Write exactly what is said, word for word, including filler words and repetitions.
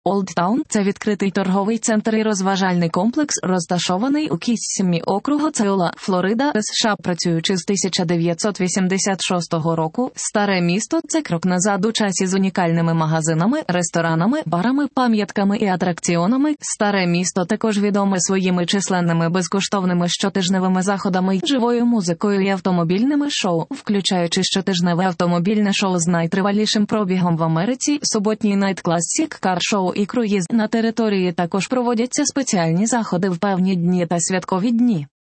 Олдтаун – це відкритий торговий центр і розважальний комплекс, розташований у Кіссімі округу Цеула, Флорида, США. Працюючи з тисяча дев'ятсот вісімдесят шостого року, старе місто – це крок назад у часі з унікальними магазинами, ресторанами, барами, пам'ятками і атракціонами. Старе місто також відоме своїми численними безкоштовними щотижневими заходами, живою музикою і автомобільними шоу, включаючи щотижневе автомобільне шоу з найтривалішим пробігом в Америці, суботній Night Classic Car Show і круїз. На території також проводяться спеціальні заходи в певні дні та святкові дні.